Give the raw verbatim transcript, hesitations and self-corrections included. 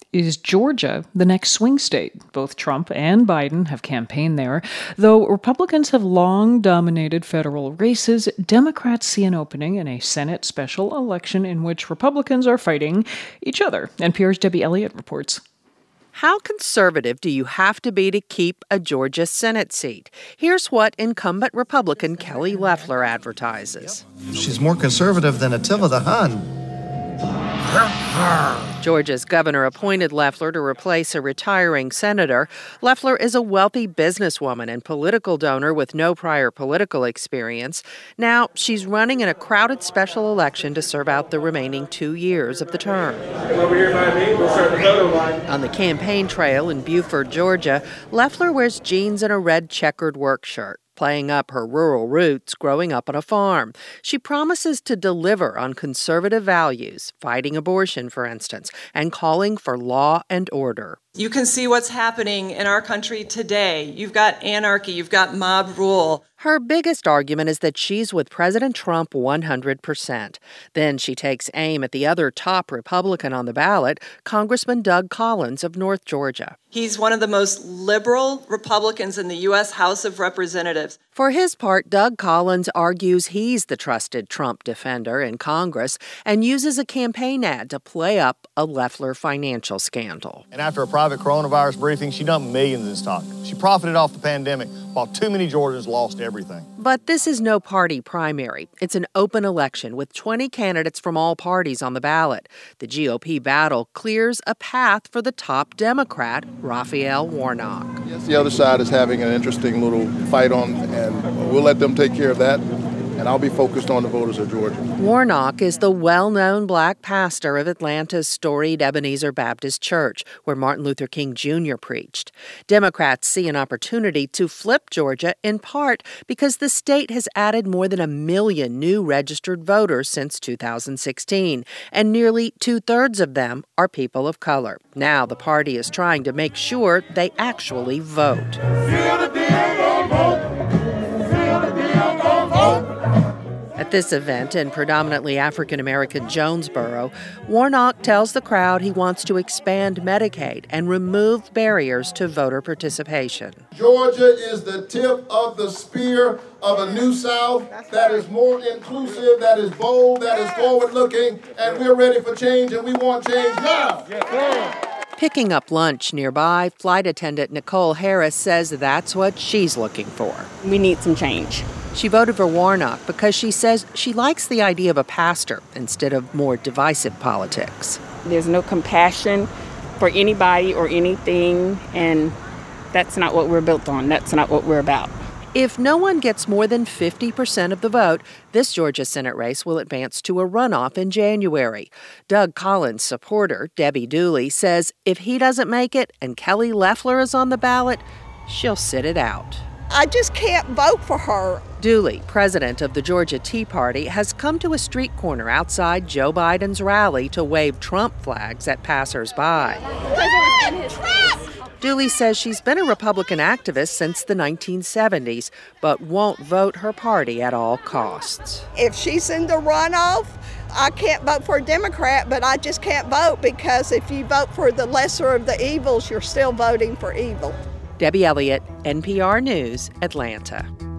Is Georgia the next swing state? Both Trump and Biden have campaigned there. Though Republicans have long dominated federal races, Democrats see an opening in a Senate special election in which Republicans are fighting each other. N P R's Debbie Elliott reports. How conservative do you have to be to keep a Georgia Senate seat? Here's what incumbent Republican Kelly Loeffler advertises. She's more conservative than Attila the Hun. Georgia's governor appointed Loeffler to replace a retiring senator. Loeffler is a wealthy businesswoman and political donor with no prior political experience. Now she's running in a crowded special election to serve out the remaining two years of the term. Over here by me, we'll start the photo line. On the campaign trail in Buford, Georgia, Loeffler wears jeans and a red checkered work shirt, playing up her rural roots growing up on a farm. She promises to deliver on conservative values, fighting abortion, for instance, and calling for law and order. You can see what's happening in our country today. You've got anarchy, you've got mob rule. Her biggest argument is that she's with President Trump one hundred percent. Then she takes aim at the other top Republican on the ballot, Congressman Doug Collins of North Georgia. He's one of the most liberal Republicans in the U S House of Representatives. For his part, Doug Collins argues he's the trusted Trump defender in Congress and uses a campaign ad to play up a Loeffler financial scandal. And after a private coronavirus briefing, she dumped millions in stock. She profited off the pandemic while too many Georgians lost everything. But this is no party primary. It's an open election with twenty candidates from all parties on the ballot. The G O P battle clears a path for the top Democrat, Raphael Warnock. Yes, the other side is having an interesting little fight on, and we'll let them take care of that. And I'll be focused on the voters of Georgia. Warnock is the well-known black pastor of Atlanta's storied Ebenezer Baptist Church, where Martin Luther King Junior preached. Democrats see an opportunity to flip Georgia in part because the state has added more than a million new registered voters since two thousand sixteen, and nearly two-thirds of them are people of color. Now the party is trying to make sure they actually vote. Feel the deal, don't vote. Feel the deal, don't vote. At this event in predominantly African-American Jonesboro, Warnock tells the crowd he wants to expand Medicaid and remove barriers to voter participation. Georgia is the tip of the spear of a new South that is more inclusive, that is bold, that is forward-looking, and we're ready for change, and we want change now. Picking up lunch nearby, flight attendant Nicole Harris says that's what she's looking for. We need some change. She voted for Warnock because she says she likes the idea of a pastor instead of more divisive politics. There's no compassion for anybody or anything, and that's not what we're built on. That's not what we're about. If no one gets more than fifty percent of the vote, this Georgia Senate race will advance to a runoff in January. Doug Collins' supporter, Debbie Dooley, says if he doesn't make it and Kelly Loeffler is on the ballot, she'll sit it out. I just can't vote for her. Dooley, president of the Georgia Tea Party, has come to a street corner outside Joe Biden's rally to wave Trump flags at passersby. Dooley says she's been a Republican activist since the nineteen seventies, but won't vote her party at all costs. If she's in the runoff, I can't vote for a Democrat, but I just can't vote because if you vote for the lesser of the evils, you're still voting for evil. Debbie Elliott, N P R News, Atlanta.